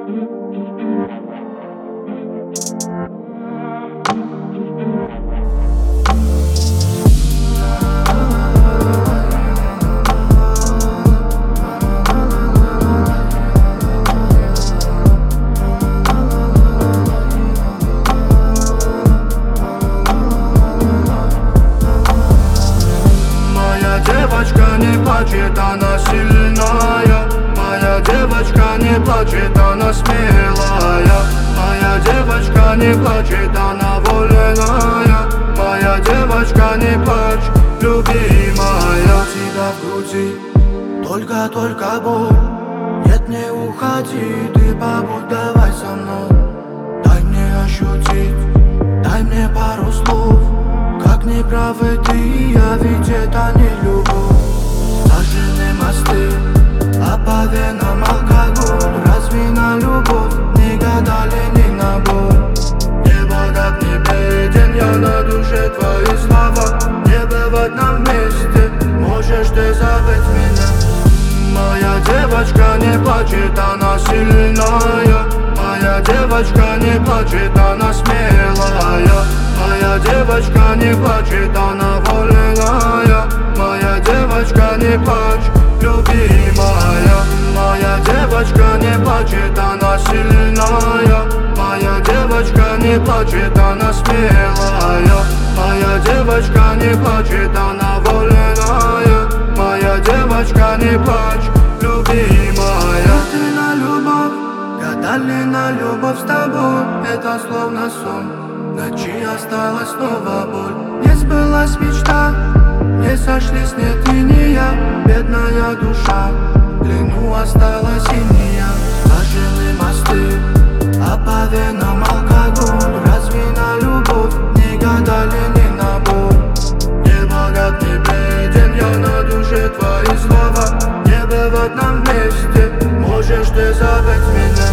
Девочка не плачет, она сильная. Моя девочка не плачет, она смелая. Моя девочка не плачет, она вольная. Моя девочка не плачь, любимая. У тебя в груди только боль. Нет, не уходи, ты побудь, давай со мной. Дай мне ощутить, дай мне пару слов. Как неправы ты, я ведь это не любовь. Сожжены мосты, а по венам алкоголь. Разве на любовь не гадали, ни на боль? Небо так не беден, я на душе твои слова. Не бывать нам вместе, можешь ты забыть меня. Моя девочка не плачет, она сильная. Моя девочка не плачет, она смелая. Моя девочка не плачет, она вольная. Моя девочка не плачь, любимая. Моя девочка не плачет, она сильная. Моя девочка не плачет, она смелая. Моя девочка не плачет, она вольная. Моя девочка не плачь, любимая. Ты на любовь, гадали на любовь с тобой. Это словно сон. В ночи осталась снова боль. Не сбылась мечта, не сошлись нет и не я. Бедная душа, в плену осталась синяя. Сожжены мосты, а по венам алкоголь. Разве на любовь не гадали, ни на боль? Небо как не беден, я на душе твои слова. Не бывать нам вместе, можешь ты забыть меня.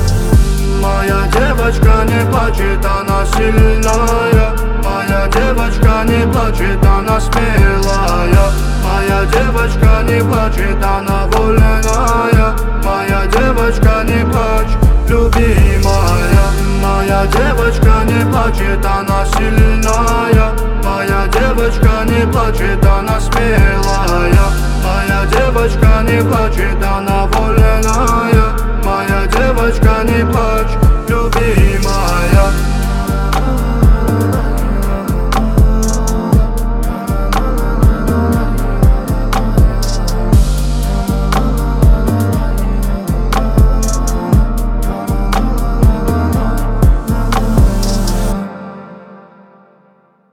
Моя девочка не плачет, она сильная. Моя девочка не плачет, она смелая. Моя девочка не плачет, она вольная. Моя девочка не плачь, любимая. Моя девочка не плачет, она сильная. Моя девочка не плачет, она смелая. Моя девочка не плачет, она